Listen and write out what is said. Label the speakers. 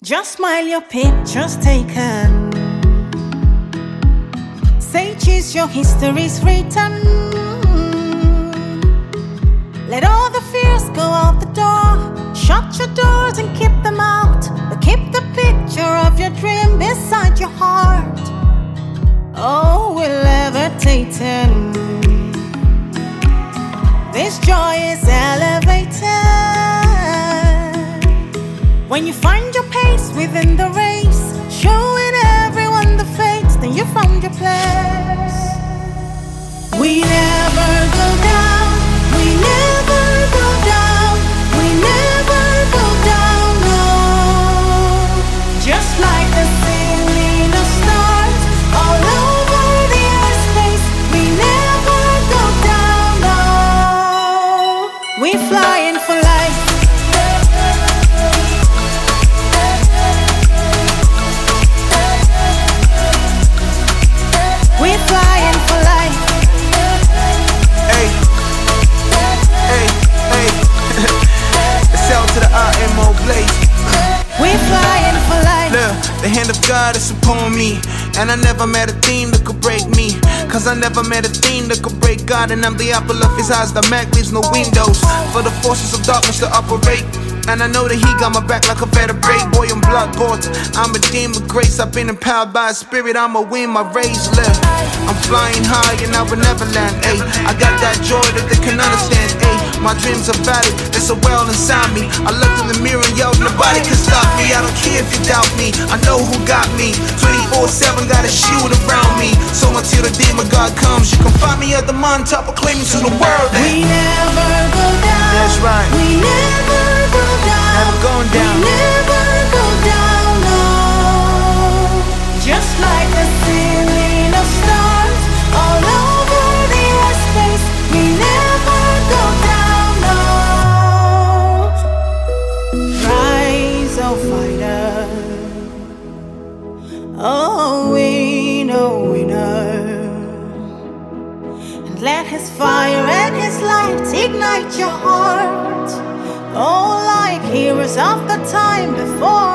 Speaker 1: Just smile, your picture's taken. Say cheese, your history's written. Let all the fears go out the door. Shut your doors and keep them out. But keep the picture of your dream beside your heart. Oh, we're levitating. This joy is elevated. When you find your pace within the race, showing everyone the fates, then you found your place. We never go down, we never go down, we never go down, no. Just like the ceiling of stars all over the airspace, we never go down, no. We flying for life. We're flying for life.
Speaker 2: Hey, hey, hey. It's out to the IMO Blaze.
Speaker 1: We're flying for life.
Speaker 2: Look, the hand of God is upon me. And I never met a theme that could break me. Cause I never met a theme that could break God. And I'm the apple of his eyes, the Mac leaves no windows for the forces of darkness to operate. And I know that he got my back like a vertebrae. Boy, I'm blood bought, I'm a demon grace. I've been empowered by a spirit, I'ma win my race. Look, I'm flying high and I will never land, ayy. I got that joy that they can understand, ayy. My dreams are valid, there's a well inside me. I look in the mirror and yell, nobody can stop me. I don't care if you doubt me, I know who got me. 24/7, got a shield around me. So until the demon God comes, you can find me at the mountaintop proclaiming to the world that
Speaker 1: we never go down.
Speaker 2: That's right.
Speaker 1: We never go down.
Speaker 2: Never going down.
Speaker 1: We never go down, no. Just like the ceiling of stars all over the airspace, we never go down, no. Rise, oh fighter. Oh, we know. And let his fire and his light ignite your heart. Oh, like heroes of the time before.